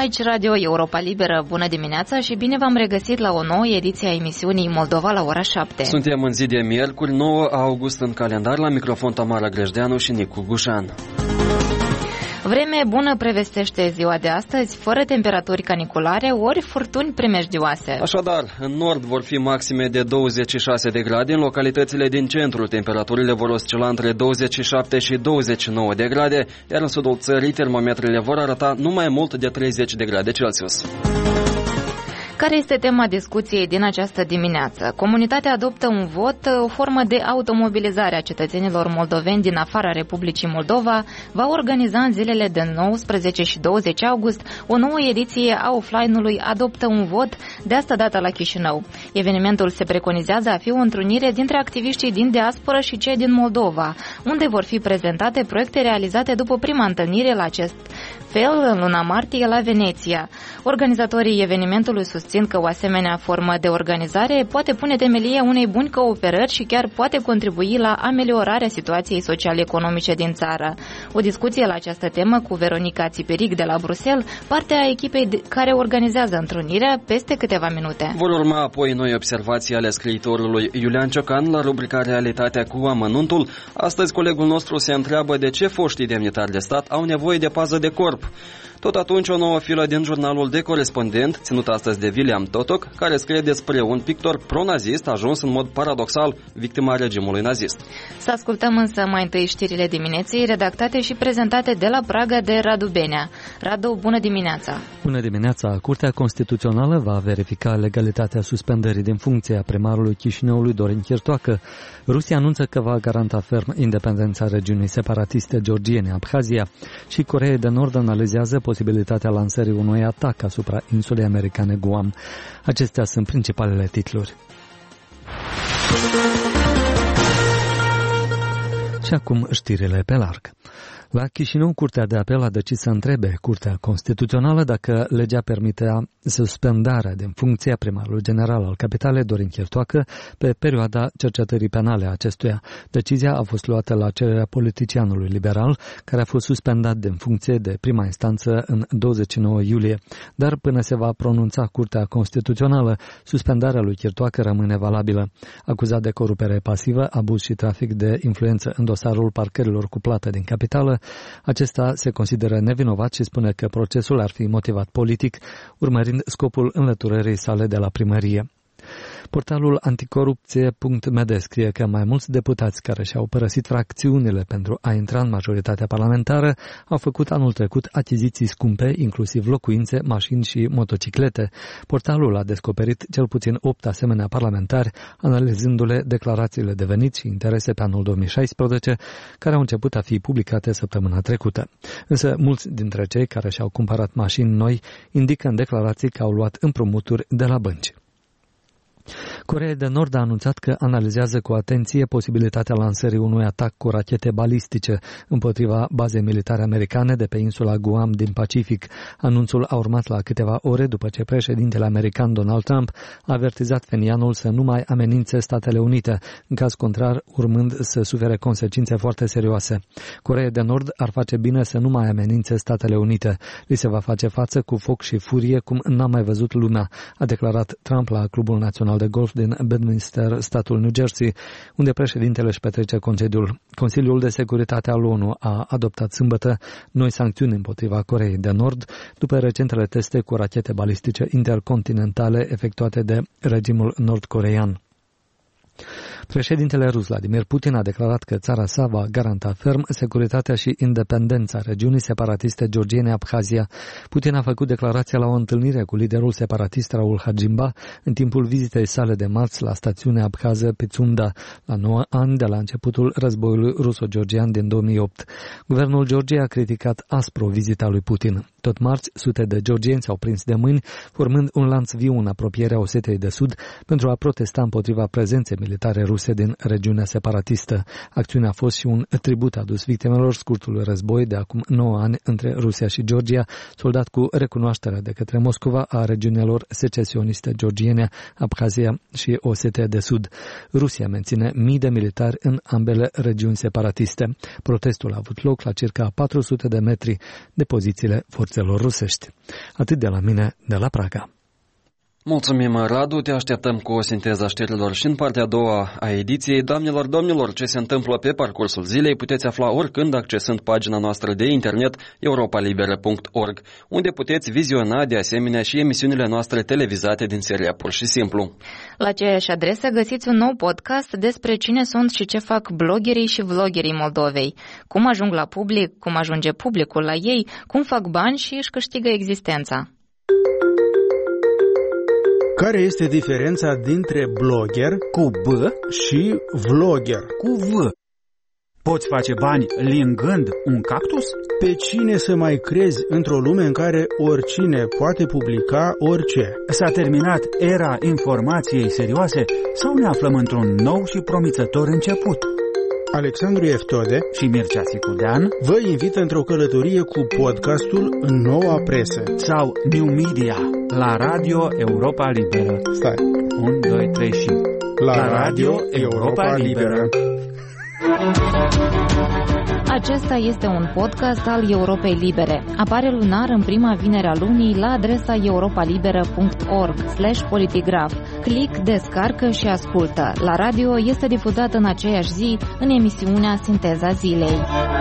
Aici Radio Europa Liberă, bună dimineața și bine v-am regăsit la o nouă ediție a emisiunii Moldova la ora 7. Suntem în zi de miercuri, 9 august în calendar, la microfon Tamara Grejdeanu și Nicu Gușan. Vreme bună prevestește ziua de astăzi, fără temperaturi caniculare ori furtuni primejdioase. Așadar, în nord vor fi maxime de 26 de grade, în localitățile din centru temperaturile vor oscila între 27 și 29 de grade, iar în sudul țării termometrele vor arăta nu mai mult de 30 de grade Celsius. Care este tema discuției din această dimineață? Comunitatea adoptă un vot, o formă de automobilizare a cetățenilor moldoveni din afara Republicii Moldova, va organiza în zilele de 19 și 20 august o nouă ediție a offline-ului Adoptă un vot, de asta dată la Chișinău. Evenimentul se preconizează a fi o întrunire dintre activiștii din diasporă și cei din Moldova, unde vor fi prezentate proiecte realizate după prima întâlnire la acest fel în luna martie la Veneția. Organizatorii evenimentului susțin că o asemenea formă de organizare poate pune temelia unei buni cooperări și chiar poate contribui la ameliorarea situației social-economice din țară. O discuție la această temă cu Veronica Țiperic de la Bruxelles, partea a echipei care organizează întrunirea, peste câteva minute. Vor urma apoi noi observații ale scriitorului Iulian Ciocan la rubrica Realitatea cu amănuntul. Astăzi colegul nostru se întreabă de ce foștii demnitari de stat au nevoie de pază de corp. Tot atunci o nouă filă din jurnalul De Corespondent, ținut astăzi de William Totoc, care scrie despre un pictor pro-nazist ajuns în mod paradoxal victima regimului nazist. Să ascultăm însă mai întâi știrile dimineții, redactate și prezentate de la Praga de Radu Benea. Radu, bună dimineața! Bună dimineața! Curtea Constituțională va verifica legalitatea suspendării din funcție a primarului Chișinăului Dorin Chirtoacă. Rusia anunță că va garanta ferm independența regiunii separatiste georgiene Abhazia și Coreea de Nord analizează posibilitatea lansării unui atac asupra insulei americane Guam. Acestea sunt principalele titluri. Și acum știrile pe larg. La Chișinău, Curtea de Apel a decis să întrebe Curtea Constituțională dacă legea permitea suspendarea din funcția primarului general al capitalei, Dorin Chirtoacă, pe perioada cercetării penale a acestuia. Decizia a fost luată la cererea politicianului liberal, care a fost suspendat din funcție de prima instanță în 29 iulie. Dar până se va pronunța Curtea Constituțională, suspendarea lui Chirtoacă rămâne valabilă. Acuzat de corupere pasivă, abuz și trafic de influență în dosarul parcărilor cu plată din capitală, acesta se consideră nevinovat și spune că procesul ar fi motivat politic, urmărind scopul înlăturării sale de la primărie. Portalul anticorupție.md scrie că mai mulți deputați care și-au părăsit fracțiunile pentru a intra în majoritatea parlamentară au făcut anul trecut achiziții scumpe, inclusiv locuințe, mașini și motociclete. Portalul a descoperit cel puțin 8 asemenea parlamentari, analizându-le declarațiile de venit și interese pe anul 2016, care au început a fi publicate săptămâna trecută. Însă mulți dintre cei care și-au cumpărat mașini noi indică în declarații că au luat împrumuturi de la bănci. Coreea de Nord a anunțat că analizează cu atenție posibilitatea lansării unui atac cu rachete balistice împotriva bazei militare americane de pe insula Guam din Pacific. Anunțul a urmat la câteva ore după ce președintele american Donald Trump a avertizat Phenianul să nu mai amenințe Statele Unite, în caz contrar urmând să sufere consecințe foarte serioase. Coreea de Nord ar face bine să nu mai amenințe Statele Unite. Li se va face față cu foc și furie cum n-a mai văzut lumea, a declarat Trump la Clubul Național de Golf din Bedminster, statul New Jersey, unde președintele își petrece concediul. Consiliul de Securitate al ONU a adoptat sâmbătă noi sancțiuni împotriva Coreei de Nord după recentele teste cu rachete balistice intercontinentale efectuate de regimul nord-coreean. Președintele rus Vladimir Putin a declarat că țara sa va garanta ferm securitatea și independența regiunii separatiste georgiene Abhazia. Putin a făcut declarația la o întâlnire cu liderul separatist Raul Hagimba în timpul vizitei sale de marți la stațiunea abhază Pitsunda, la 9 ani de la începutul războiului ruso-georgian din 2008. Guvernul Georgiei a criticat aspru vizita lui Putin. Tot marți, sute de georgieni s-au prins de mâini, formând un lanț viu în apropierea Osetiei de Sud pentru a protesta împotriva prezenței militare ruse ruse din regiunea separatistă. Acțiunea a fost și un tribut adus victimelor scurtului război de acum 9 ani între Rusia și Georgia, soldat cu recunoașterea de către Moscova a regiunilor secesioniste georgiene, Abkhazia și Osetia de Sud. Rusia menține mii de militari în ambele regiuni separatiste. Protestul a avut loc la circa 400 de metri de pozițiile forțelor rusești. Atât de la mine, de la Praga. Mulțumim, Radu, te așteptăm cu o sinteză a știrilor și în partea a doua a ediției. Doamnelor, domnilor, ce se întâmplă pe parcursul zilei puteți afla oricând accesând pagina noastră de internet europalibera.org, unde puteți viziona de asemenea și emisiunile noastre televizate din seria Pur și Simplu. La aceeași adresă găsiți un nou podcast despre cine sunt și ce fac bloggerii și vloggerii Moldovei, cum ajung la public, cum ajunge publicul la ei, cum fac bani și își câștigă existența. Care este diferența dintre blogger cu B și vlogger cu V? Poți face bani lingând un cactus? Pe cine să mai crezi într-o lume în care oricine poate publica orice? S-a terminat era informației serioase sau ne aflăm într-un nou și promițător început? Alexandru Eftode și Mircea Sicudean vă invită într-o călătorie cu podcastul în noua presă sau New Media la Radio Europa Liberă. Stai. 1, 2, 3 și la Radio Europa Liberă. Acesta este un podcast al Europei Libere. Apare lunar în prima vinere a lunii la adresa europalibera.org/politigraf. Click, descarcă și ascultă. La radio este difuzat în aceeași zi în emisiunea Sinteza Zilei.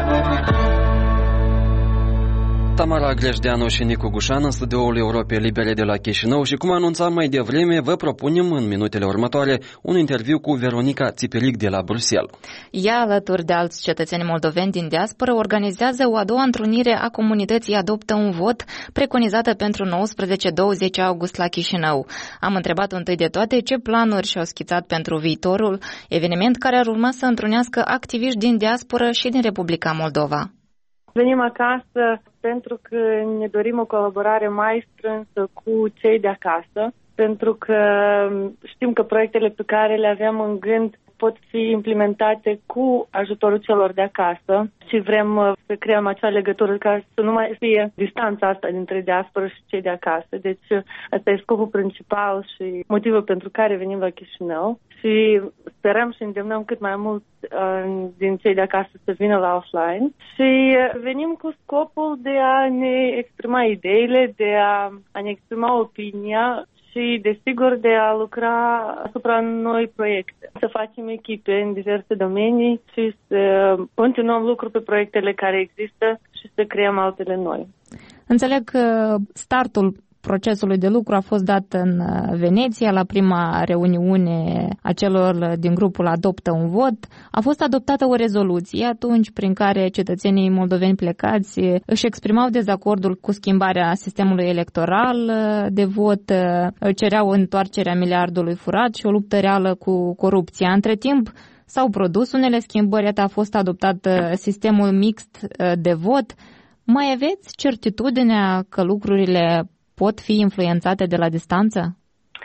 Tamara Grejdeanu și Nicu Gușan în studioul Europei Libere de la Chișinău și, cum anunțam mai devreme, vă propunem în minutele următoare un interviu cu Veronica Țipiric de la Bruxelles. Ea, alături de alți cetățeni moldoveni din diasporă, organizează o a doua întrunire a comunității Adoptă un Vot, preconizată pentru 19-20 august la Chișinău. Am întrebat întâi de toate ce planuri și-au schițat pentru viitorul, eveniment care ar urma să întrunească activiști din diasporă și din Republica Moldova. Venim acasă pentru că ne dorim o colaborare mai strânsă cu cei de acasă, pentru că știm că proiectele pe care le avem în gând pot fi implementate cu ajutorul celor de acasă și vrem să creăm acea legătură ca să nu mai fie distanța asta dintre diasporă și cei de acasă. Deci asta e scopul principal și motivul pentru care venim la Chișinău și sperăm și îndemnăm cât mai mult din cei de acasă să vină la offline și venim cu scopul de a ne exprima ideile, de a ne exprima opinia și, desigur, de a lucra asupra noi proiecte. Să facem echipe în diverse domenii și să continuăm lucruri pe proiectele care există și să creăm altele noi. Înțeleg că startul procesului de lucru a fost dat în Veneția, la prima reuniune a celor din grupul Adoptă un Vot. A fost adoptată o rezoluție atunci prin care cetățenii moldoveni plecați își exprimau dezacordul cu schimbarea sistemului electoral de vot, cereau întoarcerea miliardului furat și o luptă reală cu corupția. Între timp, s-au produs unele schimbări, a fost adoptat sistemul mixt de vot. Mai aveți certitudinea că lucrurile pot fi influențate de la distanță?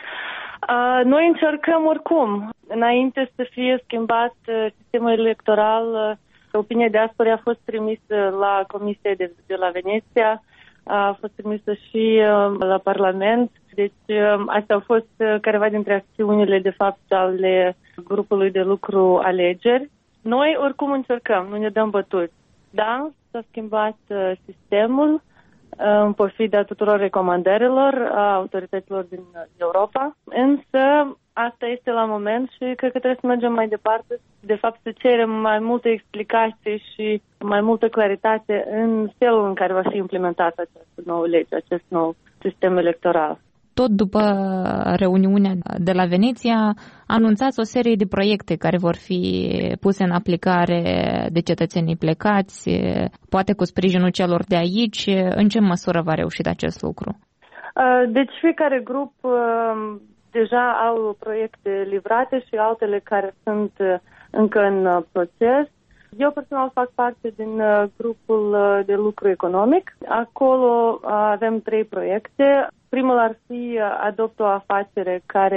Noi încercăm oricum. Înainte să fie schimbat sistemul electoral, opinia diasporei a fost trimisă la Comisia de la Veneția, a fost trimisă și la Parlament. Deci astea au fost careva dintre acțiunile, de fapt, ale grupului de lucru Alegeri. Noi oricum încercăm, nu ne dăm bătuți. Da, s-a schimbat sistemul în pofida tuturor recomandărilor a autorităților din Europa, însă asta este la moment și cred că trebuie să mergem mai departe, de fapt să cerem mai multe explicații și mai multă claritate în felul în care va fi implementată această nouă lege, acest nou sistem electoral. Tot după reuniunea de la Veneția, anunțați o serie de proiecte care vor fi puse în aplicare de cetățenii plecați, poate cu sprijinul celor de aici. În ce măsură va reuși acest lucru? Deci fiecare grup deja au proiecte livrate și altele care sunt încă în proces. Eu personal fac parte din grupul de lucru economic. Acolo avem 3 proiecte. Primul ar fi Adopt o afacere, care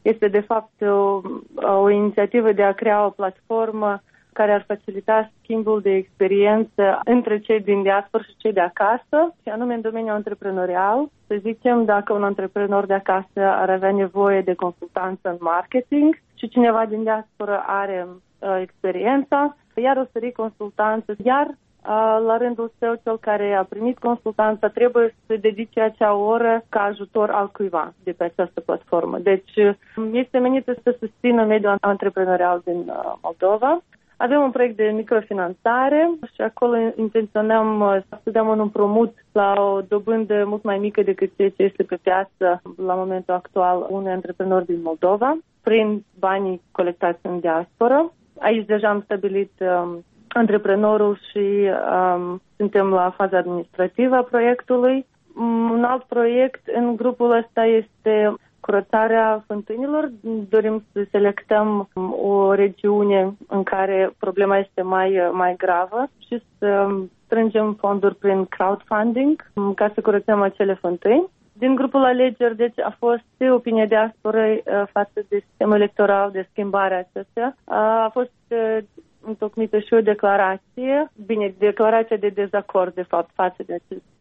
Este de fapt o inițiativă de a crea o platformă care ar facilita schimbul de experiență între cei din diaspora și cei de acasă, și anume în domeniul antreprenorial. Să zicem, dacă un antreprenor de acasă ar avea nevoie de consultanță în marketing și cineva din diaspora are experiența, iar oferi consultanță, iar la rândul său, cel care a primit consultanța trebuie să dedice acea oră ca ajutor al cuiva de pe această platformă. Deci este menită să susțină mediul antreprenorial din Moldova. Avem un proiect de microfinanțare și acolo intenționăm să dăm un împrumut la o dobândă mult mai mică decât ceea ce este pe piață la momentul actual unui antreprenor din Moldova, prin banii colectați în diaspora. Aici deja am stabilit antreprenorul și suntem la faza administrativă a proiectului. Un alt proiect în grupul ăsta este curățarea fântânilor. Dorim să selectăm o regiune în care problema este mai gravă și să strângem fonduri prin crowdfunding ca să curățăm acele fântâni. Din grupul alegeri, deci, a fost opinia diasporei față de sistemul electoral, de schimbarea acestea. A fost întocmită și o declarație, declarația de dezacord, de fapt, față de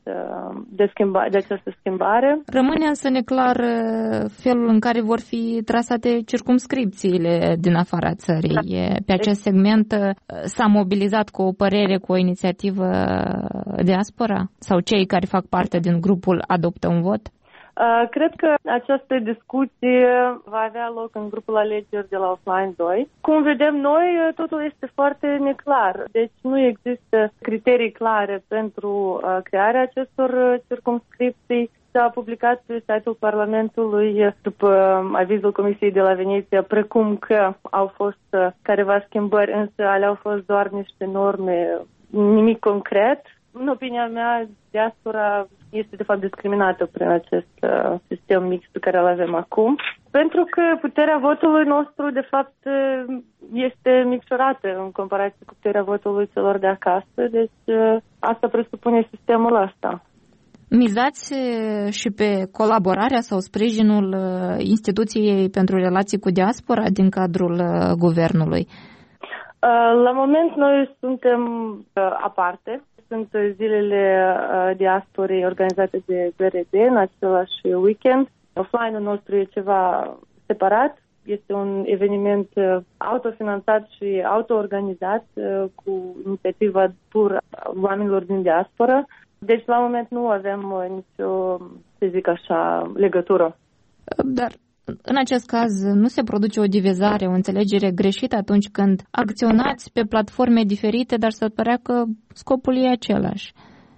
această schimbare. Rămâne însă neclar felul în care vor fi trasate circumscripțiile din afara țării. Pe acest segment s-a mobilizat cu o părere, cu o inițiativă diaspora? Sau cei care fac parte din grupul adoptă un vot? Cred că această discuție va avea loc în grupul alegeri de la Offline 2. Cum vedem noi, totul este foarte neclar. Deci nu există criterii clare pentru crearea acestor circumscripții. S-a publicat pe site-ul Parlamentului după avizul Comisiei de la Veneția, precum că au fost careva schimbări, însă alea au fost doar niște norme, nimic concret. În opinia mea, diaspora este de fapt discriminată prin acest sistem mix pe care îl avem acum, pentru că puterea votului nostru de fapt este micșorată în comparație cu puterea votului celor de acasă, deci asta presupune sistemul ăsta. Mizați și pe colaborarea sau sprijinul instituției pentru relații cu diaspora din cadrul guvernului? La moment noi suntem aparte. Sunt zilele diasporei organizate de BRD în același weekend. Offline-ul nostru e ceva separat. Este un eveniment autofinanțat și autoorganizat cu inițiativa pur oamenilor din diaspora. Deci la moment nu avem nicio, să zic așa, legătură. Dar în acest caz nu se produce o divizare, o înțelegere greșită atunci când acționați pe platforme diferite, dar se părea că scopul e același?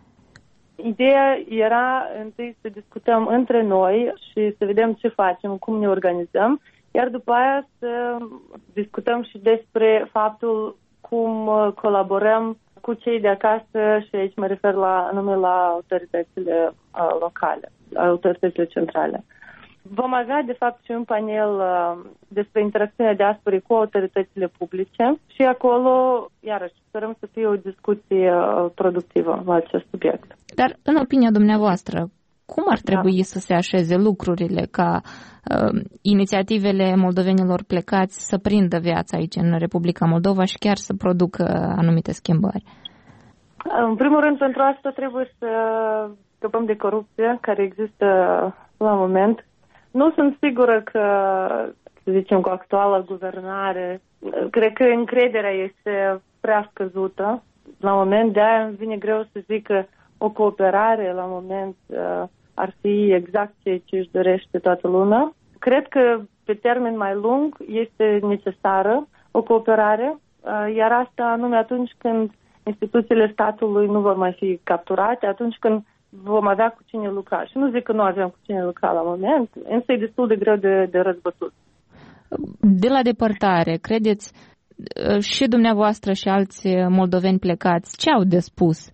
Ideea era întâi să discutăm între noi și să vedem ce facem, cum ne organizăm, iar după aia să discutăm și despre faptul cum colaborăm cu cei de acasă, și aici mă refer anume la autoritățile locale, autoritățile centrale. Vom avea, de fapt, și un panel despre interacțiunea diasporei cu autoritățile publice și acolo, iarăși, sperăm să fie o discuție productivă la acest subiect. Dar, în opinia dumneavoastră, cum ar trebui să se așeze lucrurile ca inițiativele moldovenilor plecați să prindă viața aici în Republica Moldova și chiar să producă anumite schimbări? În primul rând, pentru asta trebuie să scăpăm de corupție care există la moment. Nu sunt sigură că, să zicem, cu actuala guvernare, cred că încrederea este prea scăzută. La moment, de-aia îmi vine greu să zic că o cooperare la moment ar fi exact ceea ce își dorește toată lumea. Cred că pe termen mai lung este necesară o cooperare, iar asta anume atunci când instituțiile statului nu vor mai fi capturate, atunci când vom avea cu cine lucra. Și nu zic că nu avem cu cine lucra la moment, însă e destul de greu de răzbătut. De la depărtare, credeți, și dumneavoastră și alți moldoveni plecați, ce au de spus?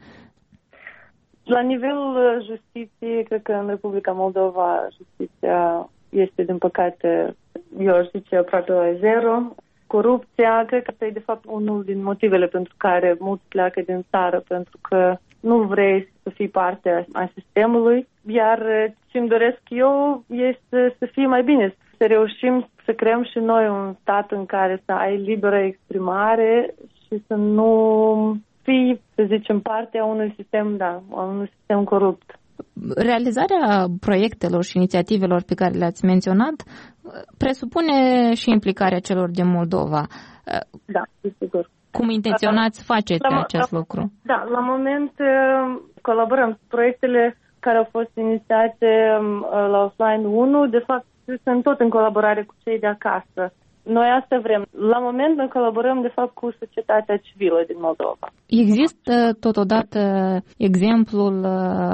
La nivelul justiției, cred că în Republica Moldova justiția este, din păcate, eu aș zice, aproape la zero. Corupția, cred că asta e, de fapt, unul din motivele pentru care mulți pleacă din țară, pentru că nu vrei să fii parte a sistemului, iar ce îmi doresc eu este să fie mai bine, să reușim să creăm și noi un stat în care să ai liberă exprimare și să nu fii, să zicem, parte a unui sistem corupt. Realizarea proiectelor și inițiativelor pe care le-ați menționat presupune și implicarea celor din Moldova. Da, sigur. Cum intenționați faceți acest lucru? Da, la moment colaborăm. Proiectele care au fost inițiate la Offline 1, de fapt, sunt tot în colaborare cu cei de acasă. Noi asta vrem. La moment noi colaborăm, de fapt, cu societatea civilă din Moldova. Există totodată exemplul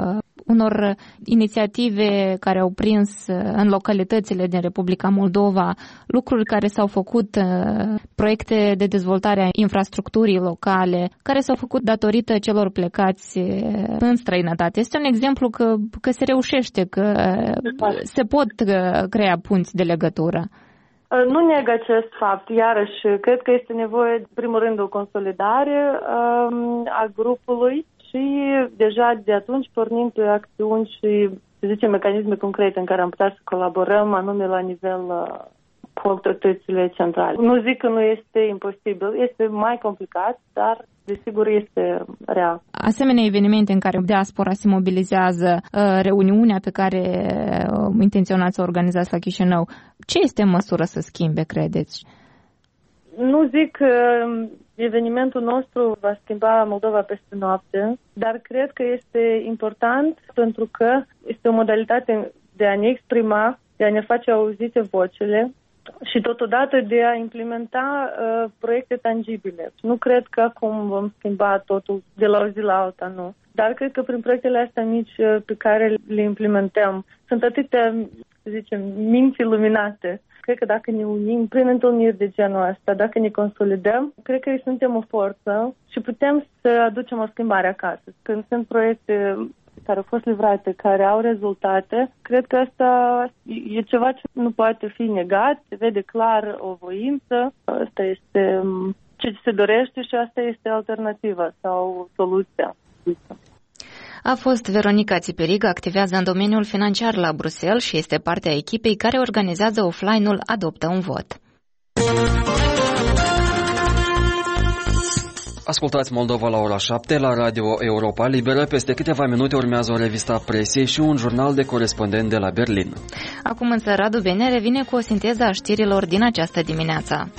unor inițiative care au prins în localitățile din Republica Moldova, lucruri care s-au făcut, proiecte de dezvoltare a infrastructurii locale, care s-au făcut datorită celor plecați în străinătate. Este un exemplu că se reușește, că se pot crea punți de legătură. Nu neg acest fapt. Iarăși, cred că este nevoie, în primul rând, o consolidare a grupului și deja de atunci pornim pe acțiuni și, să zicem, mecanisme concrete în care am putea să colaborăm, anume la nivel cu autoritățile centrale. Nu zic că nu este imposibil, este mai complicat, dar desigur este real. Asemenea evenimente în care diaspora se mobilizează, reuniunea pe care intenționați să o organizați la Chișinău, ce este în măsură să schimbe, credeți? Nu zic că evenimentul nostru va schimba Moldova peste noapte, dar cred că este important pentru că este o modalitate de a ne exprima, de a ne face auzite vocile și totodată de a implementa proiecte tangibile. Nu cred că acum vom schimba totul de la o zi la alta, nu. Dar cred că prin proiectele astea mici pe care le implementăm sunt atâtea, să zicem, minți iluminate. Cred că dacă ne unim prin întâlniri de genul ăsta, dacă ne consolidăm, cred că suntem o forță și putem să aducem o schimbare acasă. Când sunt proiecte care au fost livrate, care au rezultate, cred că asta e ceva ce nu poate fi negat, se vede clar o voință, asta este ce se dorește și asta este alternativa sau soluția. A fost Veronica Țiperic, activează în domeniul financiar la Bruxelles și este parte a echipei care organizează offline-ul Adoptă un vot. Ascultați Moldova la ora 7 la Radio Europa Liberă. Peste câteva minute urmează o revistă presiei și un jurnal de corespondent de la Berlin. Acum însă Radu Bene revine cu o sinteză a știrilor din această dimineață.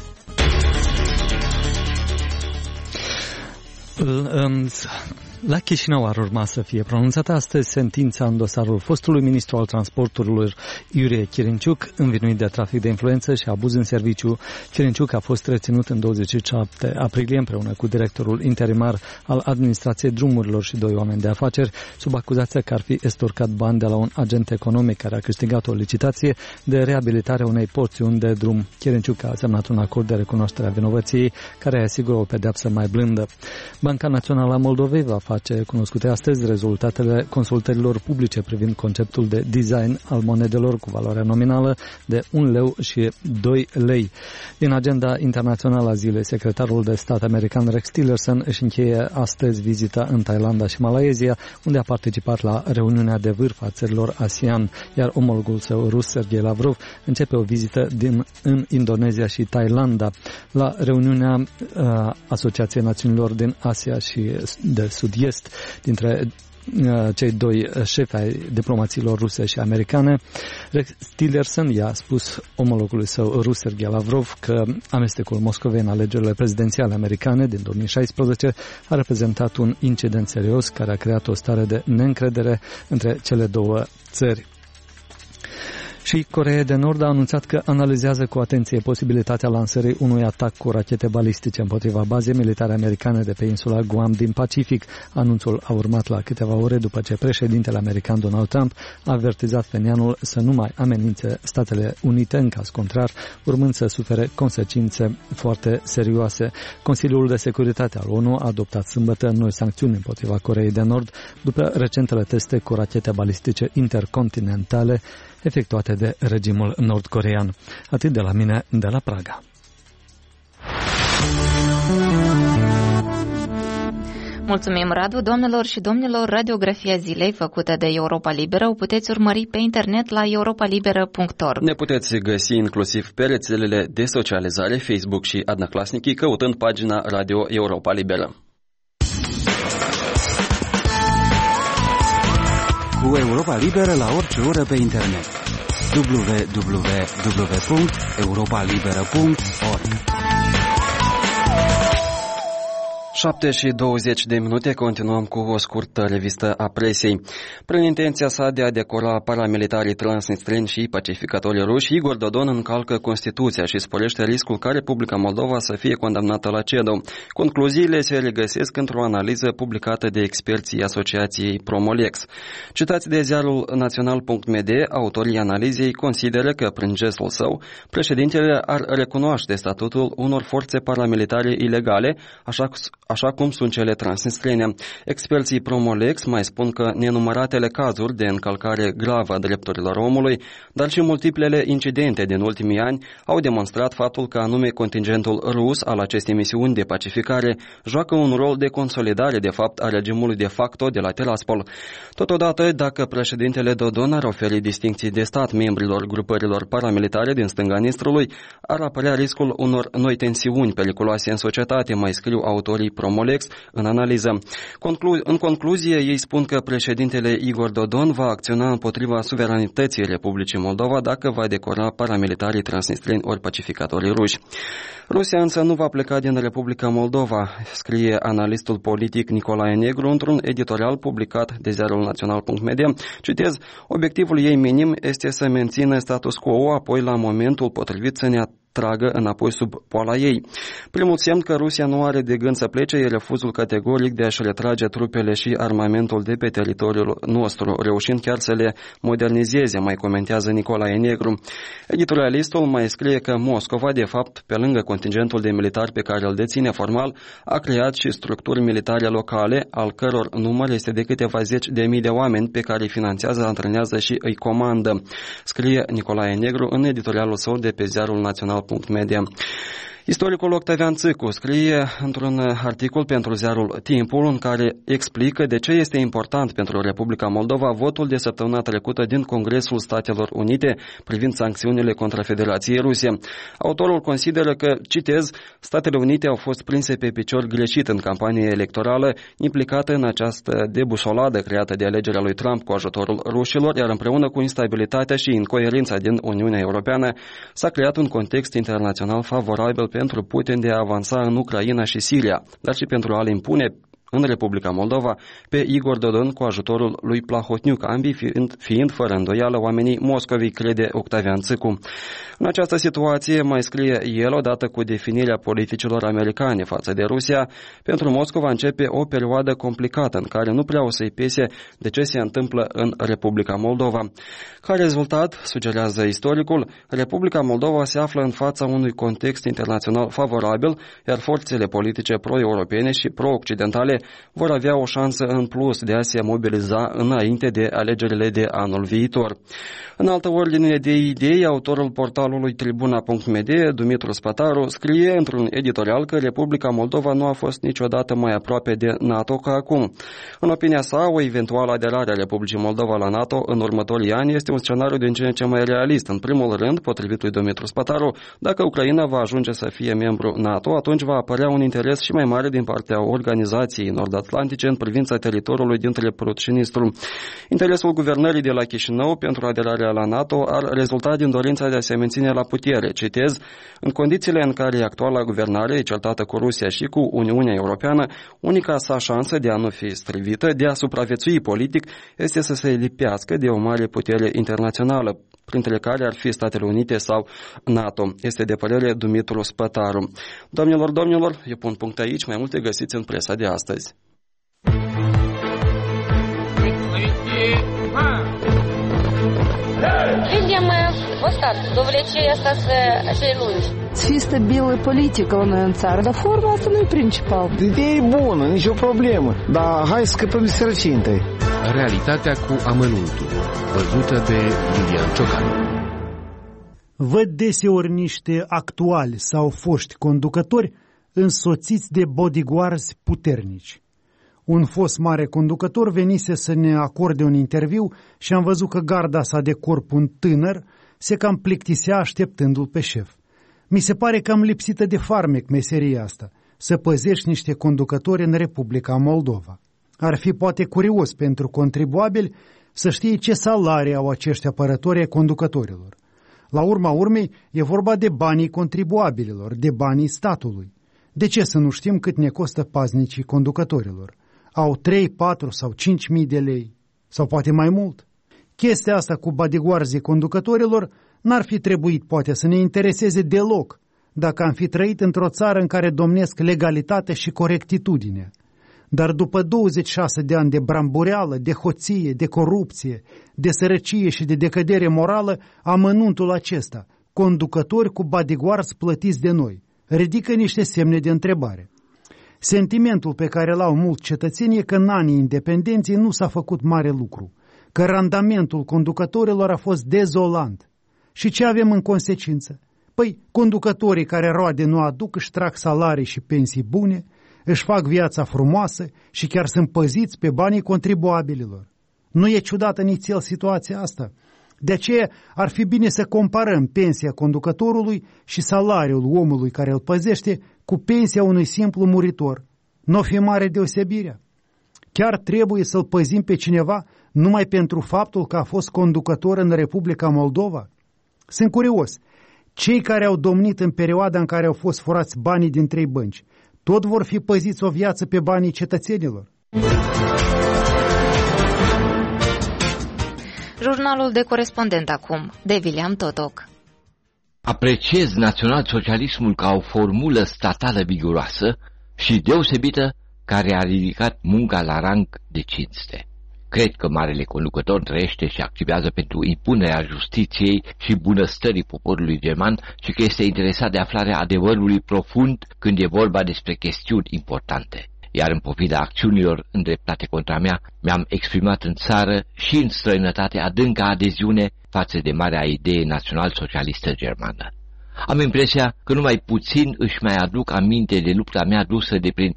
La Chișinău ar urma să fie pronunțată astăzi sentința în dosarul fostului ministru al transporturilor Iurie Chirinciuc, învinuit de trafic de influență și abuz în serviciu. Chirinciuc a fost reținut în 27 aprilie împreună cu directorul interimar al administrației drumurilor și 2 oameni de afaceri, sub acuzația că ar fi estorcat bani de la un agent economic care a câștigat o licitație de reabilitare a unei porțiuni de drum. Chirinciuc a semnat un acord de recunoaștere a vinovăției care asigură o pedeapsă mai blândă. Banca Națională a Moldovei va face cunoscute astăzi rezultatele consultărilor publice privind conceptul de design al monedelor cu valoare nominală de 1 leu și 2 lei. Din agenda internațională a zilei, secretarul de stat american Rex Tillerson își încheie astăzi vizita în Thailanda și Malaezia, unde a participat la reuniunea de vârf a țărilor ASEAN, iar omologul său rus, Sergei Lavrov, începe o vizită în Indonezia și Thailanda. La reuniunea Asociației Națiunilor din Asia și de Sud-Est, dintre cei 2 șefi ai diplomațiilor ruse și americane, Rex Tillerson i-a spus omologului său rus, Sergei Lavrov, că amestecul Moscovei în alegerile prezidențiale americane din 2016 a reprezentat un incident serios care a creat o stare de neîncredere între cele 2 țări. Și Coreea de Nord a anunțat că analizează cu atenție posibilitatea lansării unui atac cu rachete balistice împotriva bazei militare americane de pe insula Guam din Pacific. Anunțul a urmat la câteva ore după ce președintele american Donald Trump a avertizat penianul să nu mai amenințe Statele Unite în caz contrar, urmând să sufere consecințe foarte serioase. Consiliul de Securitate al ONU a adoptat sâmbătă noi sancțiuni împotriva Coreei de Nord după recentele teste cu rachete balistice intercontinentale efectuate de regimul nord-coreean. Atât de la mine, de la Praga. Mulțumim, Radu. Doamnelor și domnilor, radiografia zilei făcută de Europa Liberă o puteți urmări pe internet la europalibera.org. Ne puteți găsi inclusiv pe rețelele de socializare Facebook și Adnăclasnici, căutând pagina Radio Europa Liberă. Cu Europa Liberă la orice oră pe internet. www.europalibera.org 7:20, continuăm cu o scurtă revistă a presei. Prin intenția sa de a decora paramilitarii transnistreni și pacificatorii ruși, Igor Dodon încalcă Constituția și sporește riscul ca Republica Moldova să fie condamnată la CEDO. Concluziile se regăsesc într-o analiză publicată de experții Asociației Promolex. Citați de ziarul național.md, autorii analizei consideră că prin gestul său, președintele ar recunoaște statutul unor forțe paramilitare ilegale, așa cum sunt cele transnistrene. Experții Promolex mai spun că nenumăratele cazuri de încălcare gravă a drepturilor omului, dar și multiplele incidente din ultimii ani au demonstrat faptul că anume contingentul rus al acestei misiuni de pacificare joacă un rol de consolidare de fapt a regimului de facto de la Tiraspol. Totodată, dacă președintele Dodon ar oferi distincții de stat membrilor grupărilor paramilitare din stânga Nistrului, ar apărea riscul unor noi tensiuni periculoase în societate, mai scriu autorii Promolex în analiză. În concluzie, ei spun că președintele Igor Dodon va acționa împotriva suveranității Republicii Moldova dacă va decora paramilitarii transnistreni ori pacificatorii ruși. Rusia însă nu va pleca din Republica Moldova, scrie analistul politic Nicolae Negru într-un editorial publicat de ziarul național.md. Citez, obiectivul ei minim este să mențină status quo, apoi la momentul potrivit să ne tragă înapoi sub poala ei. Primul semn că Rusia nu are de gând să plece e refuzul categoric de a-și retrage trupele și armamentul de pe teritoriul nostru, reușind chiar să le modernizeze, mai comentează Nicolae Negru. Editorialistul mai scrie că Moscova, de fapt, pe lângă contingentul de militari pe care îl deține formal, a creat și structuri militare locale, al căror număr este de câteva zeci de mii de oameni pe care îi finanțează, antrenează și îi comandă, scrie Nicolae Negru în editorialul său de pe ziarul național.media. Istoricul Octavian Țâcu scrie într-un articol pentru ziarul Timpul în care explică de ce este important pentru Republica Moldova votul de săptămâna trecută din Congresul Statelor Unite privind sancțiunile contra Federației Ruse. Autorul consideră că, citez, Statele Unite au fost prinse pe picior greșit în campanie electorală implicată în această debusoladă creată de alegerea lui Trump cu ajutorul rușilor, iar împreună cu instabilitatea și incoerența din Uniunea Europeană s-a creat un context internațional favorabil pentru Putin de a avansa în Ucraina și Siria, dar și pentru a-l impune în Republica Moldova pe Igor Dodon cu ajutorul lui Plahotniuc, ambii fiind fără îndoială oamenii Moscovei, crede Octavian Țâcu. În această situație, mai scrie el, odată cu definirea politicilor americane față de Rusia, pentru Moscova începe o perioadă complicată în care nu prea o să-i pese de ce se întâmplă în Republica Moldova. Ca rezultat, sugerează istoricul, Republica Moldova se află în fața unui context internațional favorabil, iar forțele politice pro-europene și pro-occidentale vor avea o șansă în plus de a se mobiliza înainte de alegerile de anul viitor. În altă ordine de idei, autorul portalului Tribuna.md, Dumitru Spataru, scrie într-un editorial că Republica Moldova nu a fost niciodată mai aproape de NATO ca acum. În opinia sa, o eventuală aderare a Republicii Moldova la NATO în următorii ani este un scenariu din ce în ce mai realist. În primul rând, potrivit lui Dumitru Spataru, dacă Ucraina va ajunge să fie membru NATO, atunci va apărea un interes și mai mare din partea Organizației Nord-Atlantice în privința teritoriului dintre Prut și Nistru. Interesul guvernării de la Chișinău pentru aderarea la NATO ar rezulta din dorința de a se menține la putere. Citez, în condițiile în care actuala guvernare e certată cu Rusia și cu Uniunea Europeană, unica sa șansă de a nu fi strivită, de a supraviețui politic, este să se lipească de o mare putere internațională, printre care ar fi Statele Unite sau NATO. Este de părere Dumitru Spătaru. Domnilor, eu pun punct aici, mai multe găsiți în presa de astăzi. Видим вот так, до влечения așa lungi. Să fie stabilă politică la noi în țară, dar forma asta nu e principal. Ideea e bună, nicio problemă, dar hai să scăpăm de sărăcie întâi. Realitatea cu amănuntul, văzută de Iulian Ciocan. Văd deseori niște actuali sau foști conducători însoțiți de bodyguards puternici. Un fost mare conducător venise să ne acorde un interviu și am văzut că garda sa de corp, un tânăr, se cam plictisea așteptându-l pe șef. Mi se pare cam lipsită de farmec meseria asta, să păzești niște conducători în Republica Moldova. Ar fi poate curios pentru contribuabili să știe ce salarii au acești apărători ai conducătorilor. La urma urmei, e vorba de banii contribuabililor, de banii statului. De ce să nu știm cât ne costă paznicii conducătorilor? Au 3, 4 sau 5.000 de lei? Sau poate mai mult? Chestia asta cu bodyguardzii conducătorilor n-ar fi trebuit poate să ne intereseze deloc dacă am fi trăit într-o țară în care domnesc legalitate și corectitudine. Dar după 26 de ani de brambureală, de hoție, de corupție, de sărăcie și de decădere morală, amănuntul acesta, conducători cu bodyguards plătiți de noi, ridică niște semne de întrebare. Sentimentul pe care l-au mulți cetățeni e că în anii independenței nu s-a făcut mare lucru, că randamentul conducătorilor a fost dezolant. Și ce avem în consecință? Păi, conducătorii care roade nu aduc își trag salarii și pensii bune, își fac viața frumoasă și chiar sunt păziți pe banii contribuabililor. Nu e ciudată nițel situația asta? De aceea ar fi bine să comparăm pensia conducătorului și salariul omului care îl păzește cu pensia unui simplu muritor. N-o fi mare deosebirea. Chiar trebuie să-l păzim pe cineva numai pentru faptul că a fost conducător în Republica Moldova? Sunt curios. Cei care au domnit în perioada în care au fost furați banii din 3 bănci, tot vor fi păziți o viață pe banii cetățenilor? Jurnalul de corespondent acum, de William Totoc. Apreciez național-socialismul ca o formulă statală viguroasă și deosebită care a ridicat munca la rang de cinste. Cred că marele conducător trăiește și activează pentru impunerea justiției și bunăstării poporului german și că este interesat de aflarea adevărului profund când e vorba despre chestiuni importante. Iar în pofida acțiunilor îndreptate contra mea, mi-am exprimat în țară și în străinătate adânca adeziune față de marea idee național-socialistă germană. Am impresia că numai puțin își mai aduc aminte de lupta mea dusă de prin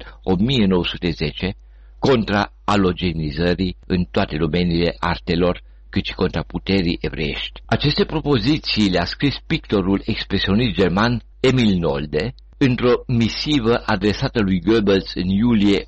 1910 contra alogenizării în toate domeniile artelor, cât și contra puterii evreiești. Aceste propoziții le-a scris pictorul expresionist german Emil Nolde într-o misivă adresată lui Goebbels în iulie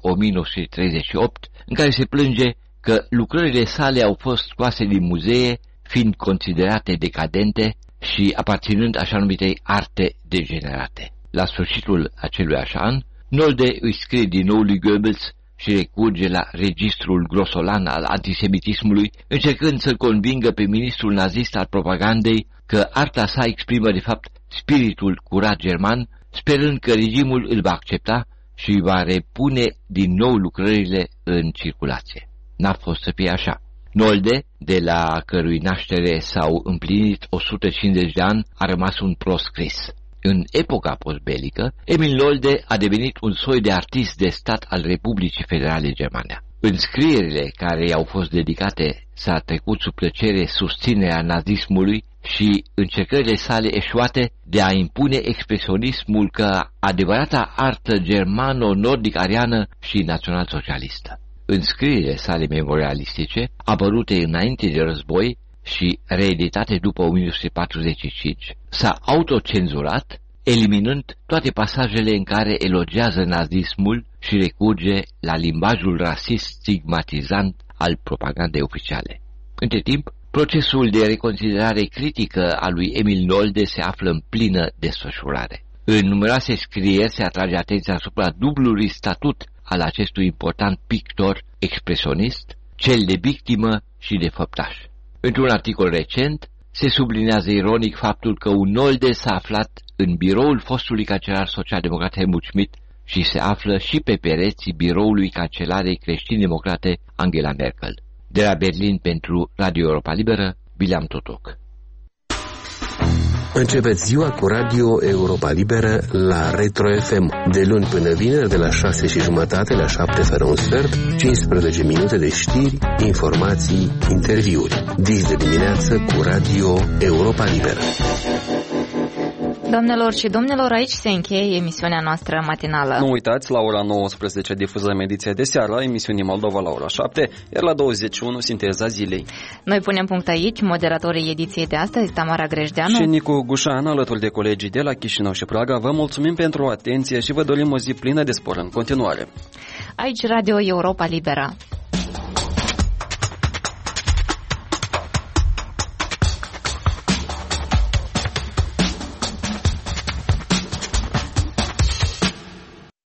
1938, în care se plânge că lucrările sale au fost scoase din muzee, fiind considerate decadente și aparținând așa numitei arte degenerate. La sfârșitul acelui an, Nolde îi scrie din nou lui Goebbels și recurge la registrul grosolan al antisemitismului, încercând să-l convingă pe ministrul nazist al propagandei că arta sa exprimă de fapt spiritul curat german, sperând că regimul îl va accepta și va repune din nou lucrările în circulație. N-a fost să fie așa. Nolde, de la cărui naștere s-au împlinit 150 de ani, a rămas un proscris. În epoca postbelică, Emil Nolde a devenit un soi de artist de stat al Republicii Federale Germania. În scrierile care i-au fost dedicate s-a trecut sub plăcere susținerea nazismului și încercările sale eșuate de a impune expresionismul ca adevărata artă germano-nordic-ariană și național-socialistă. În scrierile sale memorialistice, apărute înainte de război și reeditate după 1945, s-a autocenzurat, eliminând toate pasajele în care elogiază nazismul și recurge la limbajul rasist stigmatizant al propagandei oficiale. Între timp, procesul de reconsiderare critică a lui Emil Nolde se află în plină desfășurare. În numeroase scrieri se atrage atenția asupra dublului statut al acestui important pictor expresionist, cel de victimă și de făptaș. Într-un articol recent, se sublinează ironic faptul că un Nolde s-a aflat în biroul fostului cancelar social-democrat Helmut Schmidt și se află și pe pereții biroului cancelarei creștin-democrate Angela Merkel. De la Berlin pentru Radio Europa Liberă, William Totoc. Începeți ziua cu Radio Europa Liberă la Retro FM. De luni până vineri, de la 6:30 la 7 fără un sfert, 15 minute de știri, informații, interviuri. Dis de dimineață cu Radio Europa Liberă. Doamnelor și domnilor, aici se încheie emisiunea noastră matinală. Nu uitați, la ora 19 difuzăm ediția de seară, emisiunii Moldova la ora 7, iar la 21 sinteza zilei. Noi punem punct aici, moderatorii ediției de astăzi, Tamara Grejdeanu și Nicu Gușan, alături de colegii de la Chișinău și Praga. Vă mulțumim pentru atenție și vă dorim o zi plină de spor în continuare. Aici Radio Europa Liberă.